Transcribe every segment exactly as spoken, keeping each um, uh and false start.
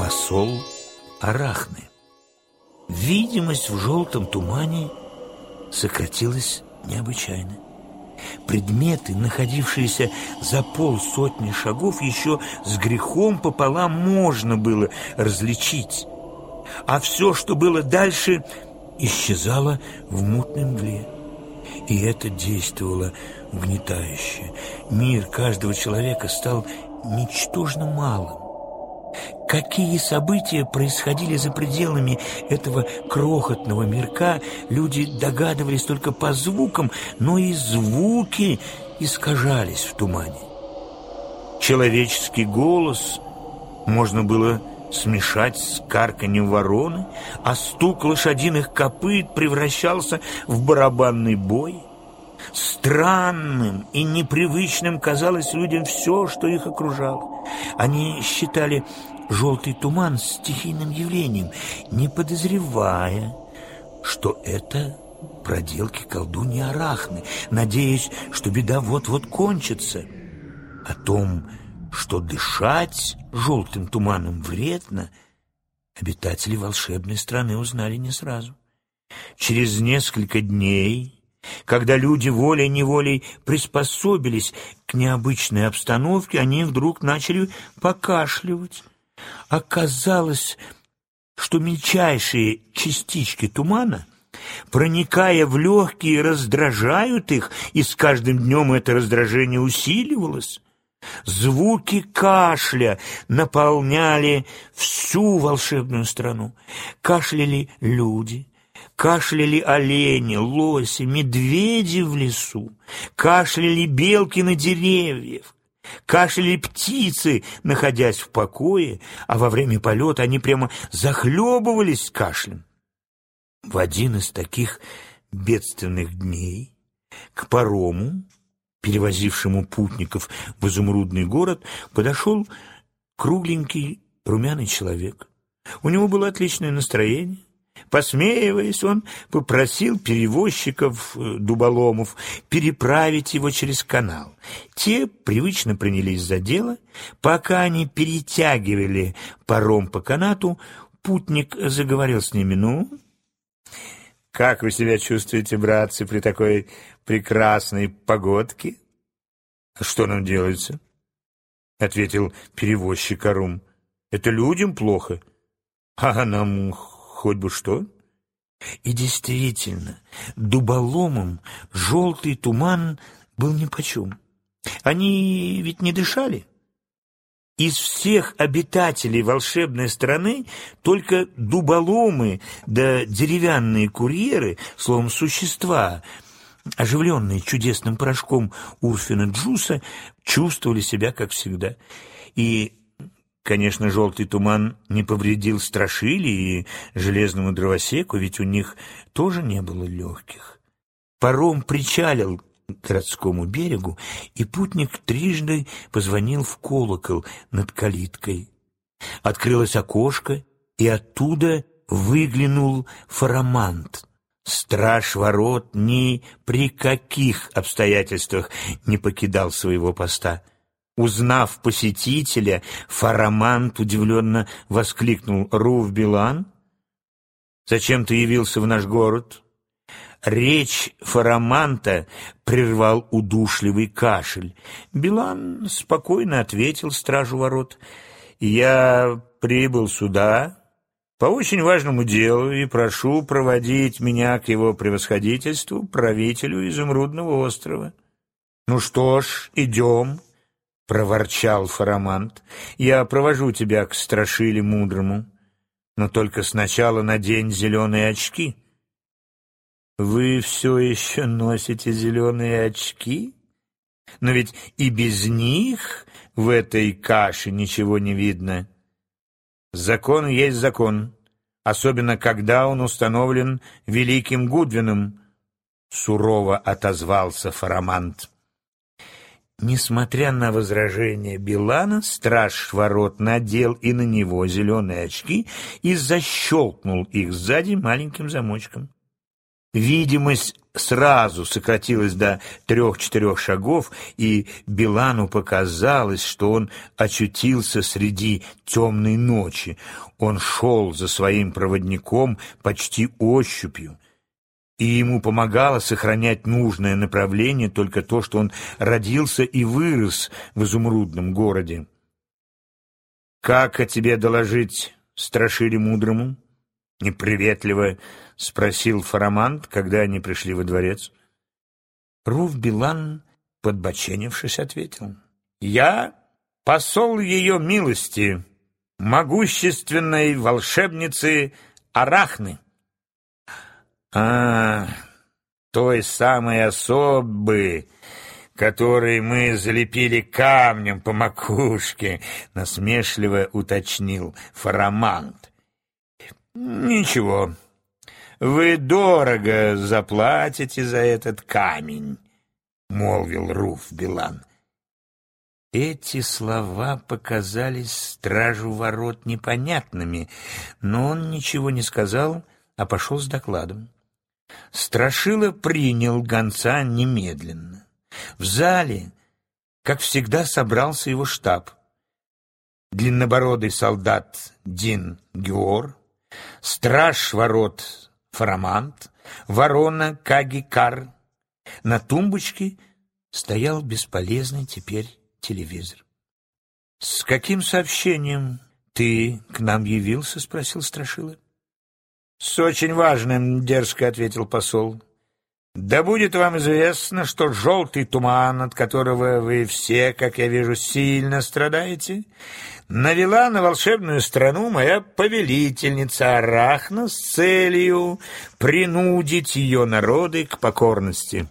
посол Арахны. Видимость в желтом тумане сократилась необычайно. Предметы, находившиеся за полсотни шагов, еще с грехом пополам можно было различить, а все, что было дальше, исчезало в мутной мгле. И это действовало угнетающе. Мир каждого человека стал ничтожно малым. Какие события происходили за пределами этого крохотного мирка, люди догадывались только по звукам, но и звуки искажались в тумане. Человеческий голос можно было смешать с карканьем вороны, а стук лошадиных копыт превращался в барабанный бой. Странным и непривычным казалось людям все, что их окружало. Они считали желтый туман стихийным явлением, не подозревая, что это проделки колдуньи Арахны, надеясь, что беда вот-вот кончится. О том, что дышать желтым туманом вредно, обитатели волшебной страны узнали не сразу. Через несколько дней, когда люди волей-неволей приспособились к необычной обстановке, они вдруг начали покашливать. Оказалось, что мельчайшие частички тумана, проникая в легкие, раздражают их, и с каждым днем это раздражение усиливалось. Звуки кашля наполняли всю волшебную страну. Кашляли люди, кашляли олени, лоси, медведи в лесу, кашляли белки на деревьях, кашляли птицы, находясь в покое, а во время полета они прямо захлебывались кашлем. В один из таких бедственных дней к парому, перевозившему путников в изумрудный город, подошел кругленький румяный человек. У него было отличное настроение. Посмеиваясь, он попросил перевозчиков-дуболомов переправить его через канал. Те привычно принялись за дело. Пока они перетягивали паром по канату, путник заговорил с ними. «Ну, как вы себя чувствуете, братцы, при такой прекрасной погодке?» «А что нам делается?» — ответил перевозчик Арум. «Это людям плохо, а нам хоть бы что». И действительно, дуболомам желтый туман был нипочем. Они ведь не дышали. Из всех обитателей волшебной страны только дуболомы да деревянные курьеры, словом, существа, оживленные чудесным порошком Урфина Джуса, чувствовали себя как всегда. И, конечно, желтый туман не повредил Страшиле и железному дровосеку, ведь у них тоже не было легких. Паром причалил к городскому берегу, и путник трижды позвонил в колокол над калиткой. Открылось окошко, и оттуда выглянул Фарамант. Страж ворот ни при каких обстоятельствах не покидал своего поста. Узнав посетителя, Фарамант удивленно воскликнул: «Рув-Билан, зачем ты явился в наш город?» Речь Фараманта прервал удушливый кашель. Билан спокойно ответил стражу ворот: «Я прибыл сюда по очень важному делу и прошу проводить меня к его превосходительству, правителю Изумрудного острова». «Ну что ж, идем», — проворчал Фарамант. «Я провожу тебя к Страшиле Мудрому, но только сначала надень зеленые очки». «Вы все еще носите зеленые очки? Но ведь и без них в этой каше ничего не видно». «Закон есть закон, особенно когда он установлен великим Гудвином», — сурово отозвался Фарамант. Несмотря на возражения Билана, страж ворот надел и на него зеленые очки и защелкнул их сзади маленьким замочком. Видимость сразу сократилась до трех-четырех шагов, и Билану показалось, что он очутился среди темной ночи. Он шел за своим проводником почти ощупью, и ему помогало сохранять нужное направление только то, что он родился и вырос в изумрудном городе. «Как о тебе доложить Страшиле Мудрому?» — неприветливо спросил Фарамант, когда они пришли во дворец. Рув-Билан, подбоченившись, ответил: «Я посол ее милости, могущественной волшебницы Арахны». «А, той самой особы, которой мы залепили камнем по макушке», — насмешливо уточнил Фарамант. «Ничего, вы дорого заплатите за этот камень», — молвил Рув-Билан. Эти слова показались стражу ворот непонятными, но он ничего не сказал, а пошел с докладом. Страшила принял гонца немедленно. В зале, как всегда, собрался его штаб. Длиннобородый солдат Дин Геор, страж ворот Фарамант, ворона Каги-Кар. На тумбочке стоял бесполезный теперь телевизор. «С каким сообщением ты к нам явился?» — спросил Страшила. «С очень важным», — дерзко ответил посол. «Да будет вам известно, что желтый туман, от которого вы все, как я вижу, сильно страдаете, навела на волшебную страну моя повелительница Арахна с целью принудить ее народы к покорности».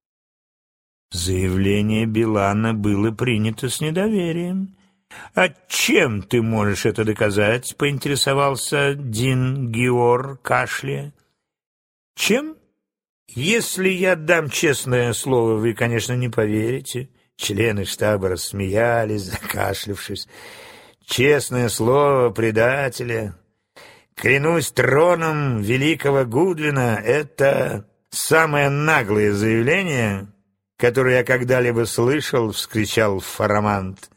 Заявление Билана было принято с недоверием. «А чем ты можешь это доказать?» — поинтересовался Дин Геор, кашляя. «Чем? Если я дам честное слово, вы, конечно, не поверите». Члены штаба рассмеялись, закашлявшись. «Честное слово предателя. Клянусь троном великого Гудвина, это самое наглое заявление, которое я когда-либо слышал», — вскричал Фарамант.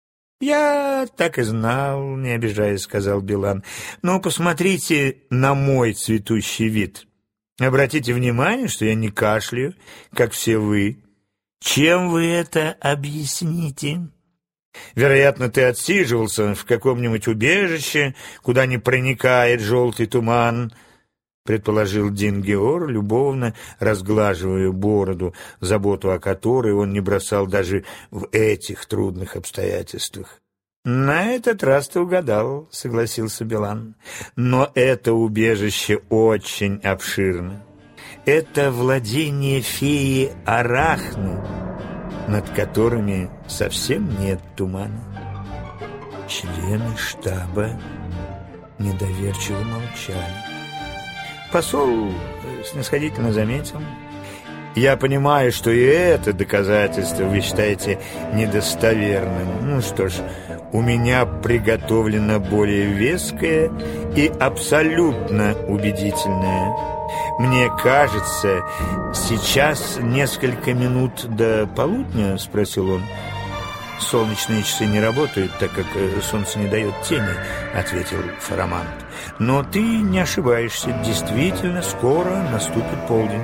«Я так и знал, не обижаясь», — сказал Билан. «Но посмотрите на мой цветущий вид. Обратите внимание, что я не кашляю, как все вы. Чем вы это объясните? Вероятно, ты отсиживался в каком-нибудь убежище, куда не проникает желтый туман», — предположил Дин Геор, любовно разглаживая бороду, заботу о которой он не бросал даже в этих трудных обстоятельствах. «На этот раз ты угадал», — согласился Билан. «Но это убежище очень обширно. Это владение феи Арахны, над которыми совсем нет тумана». Члены штаба недоверчиво молчали. Посол снисходительно заметил: «Я понимаю, что и это доказательство вы считаете недостоверным. Ну что ж, у меня приготовлено более веское и абсолютно убедительное. Мне кажется, сейчас несколько минут до полудня?» — спросил он. «Солнечные часы не работают, так как солнце не дает тени», — ответил Фарамант. «Но ты не ошибаешься, действительно, скоро наступит полдень».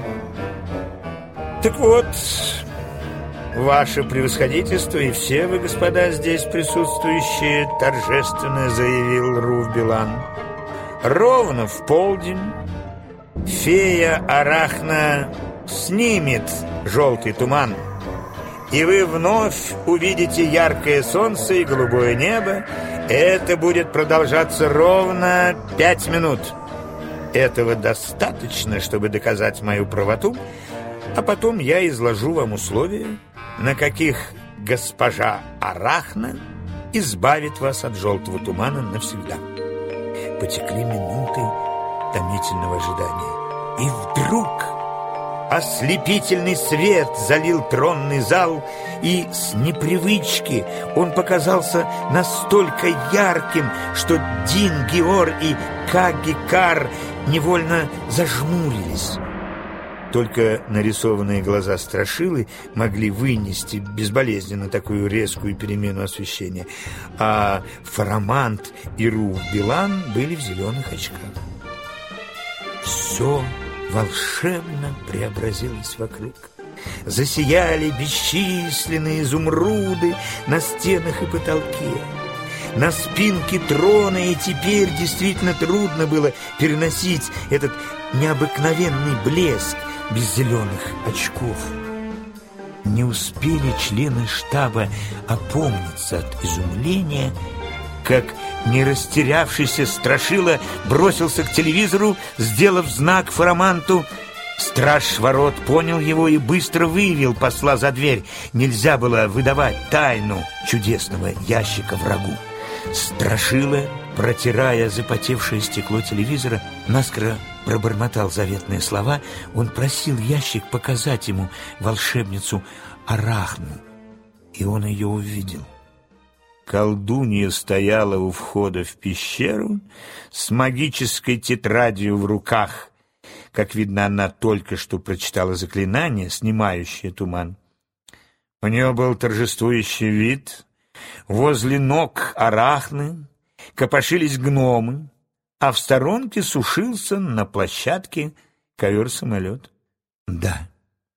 «Так вот, ваше превосходительство и все вы, господа, здесь присутствующие», — торжественно заявил Рув-Билан, — «ровно в полдень фея Арахна снимет желтый туман, и вы вновь увидите яркое солнце и голубое небо. Это будет продолжаться ровно пять минут. Этого достаточно, чтобы доказать мою правоту, а потом я изложу вам условия, на каких госпожа Арахна избавит вас от желтого тумана навсегда». Потекли минуты томительного ожидания. И вдруг ослепительный свет залил тронный зал, и с непривычки он показался настолько ярким, что Дин Геор и Каги-Кар невольно зажмурились. Только нарисованные глаза Страшилы могли вынести безболезненно такую резкую перемену освещения, а Фарамант и Руф Билан были в зеленых очках. Все волшебно преобразилось вокруг. Засияли бесчисленные изумруды на стенах и потолке. На спинке трона, и теперь действительно трудно было переносить этот необыкновенный блеск без зеленых очков. Не успели члены штаба опомниться от изумления, как не растерявшийся Страшила бросился к телевизору, сделав знак Фараманту. Страж ворот понял его и быстро вывел посла за дверь. Нельзя было выдавать тайну чудесного ящика врагу. Страшила, протирая запотевшее стекло телевизора, наскоро пробормотал заветные слова. Он просил ящик показать ему волшебницу Арахну, и он ее увидел. Колдунья стояла у входа в пещеру с магической тетрадью в руках. Как видно, она только что прочитала заклинание, снимающее туман. У нее был торжествующий вид. Возле ног Арахны копошились гномы, а в сторонке сушился на площадке ковер-самолет. Да,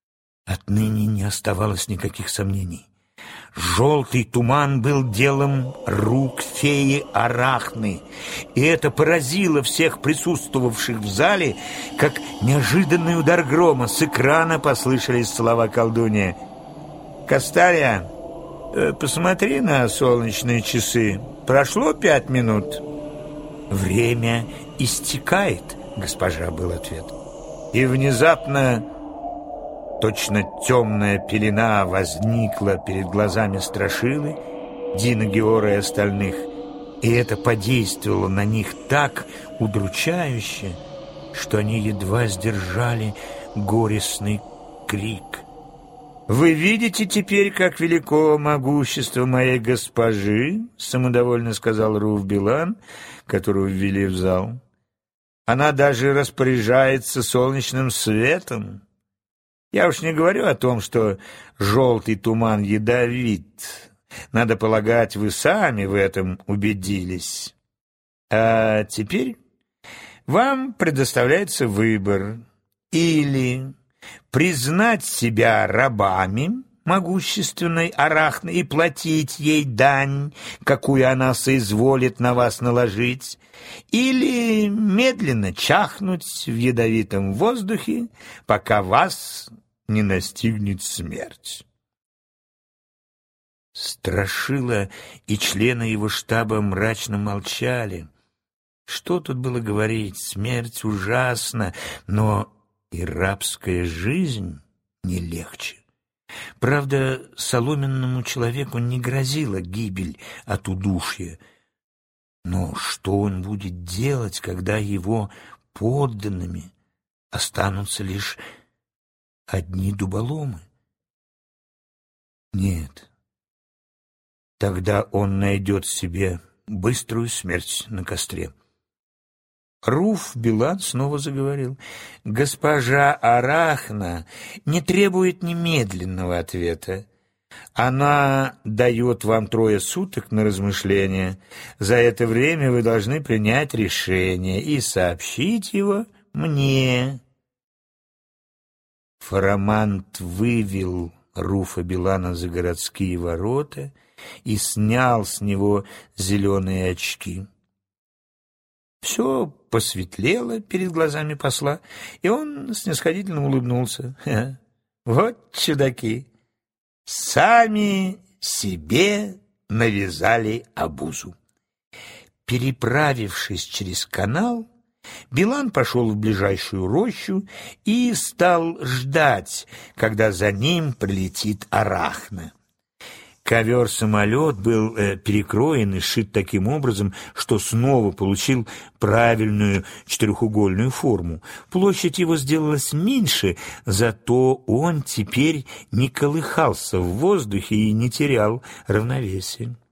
отныне не оставалось никаких сомнений. Желтый туман был делом рук феи Арахны, и это поразило всех присутствовавших в зале, как неожиданный удар грома. С экрана послышались слова колдуньи. «Кастария, посмотри на солнечные часы. Прошло пять минут». «Время истекает, госпожа», — был ответ. И внезапно точно темная пелена возникла перед глазами Страшилы, Дина Геора и остальных, и это подействовало на них так удручающе, что они едва сдержали горестный крик. «Вы видите теперь, как велико могущество моей госпожи?» — самодовольно сказал Руф Билан, которого ввели в зал. «Она даже распоряжается солнечным светом. Я уж не говорю о том, что желтый туман ядовит. Надо полагать, вы сами в этом убедились. А теперь вам предоставляется выбор: или признать себя рабами могущественной Арахны и платить ей дань, какую она соизволит на вас наложить, или медленно чахнуть в ядовитом воздухе, пока вас не настигнет смерть». Страшила и члены его штаба мрачно молчали. Что тут было говорить? Смерть ужасна, но и рабская жизнь не легче. Правда, соломенному человеку не грозила гибель от удушья. Но что он будет делать, когда его подданными останутся лишь одни дуболомы? Нет, тогда он найдет себе быструю смерть на костре. Руф Билан снова заговорил. «Госпожа Арахна не требует немедленного ответа. Она дает вам трое суток на размышление. За это время вы должны принять решение и сообщить его мне». Фарамант вывел Руфа Билана за городские ворота и снял с него зеленые очки. Все посветлело перед глазами посла, и он снисходительно улыбнулся. Ха, вот чудаки! Сами себе навязали обузу. Переправившись через канал, Билан пошел в ближайшую рощу и стал ждать, когда за ним прилетит Арахна. Ковер-самолет был э, перекроен и сшит таким образом, что снова получил правильную четырехугольную форму. Площадь его сделалась меньше, зато он теперь не колыхался в воздухе и не терял равновесия.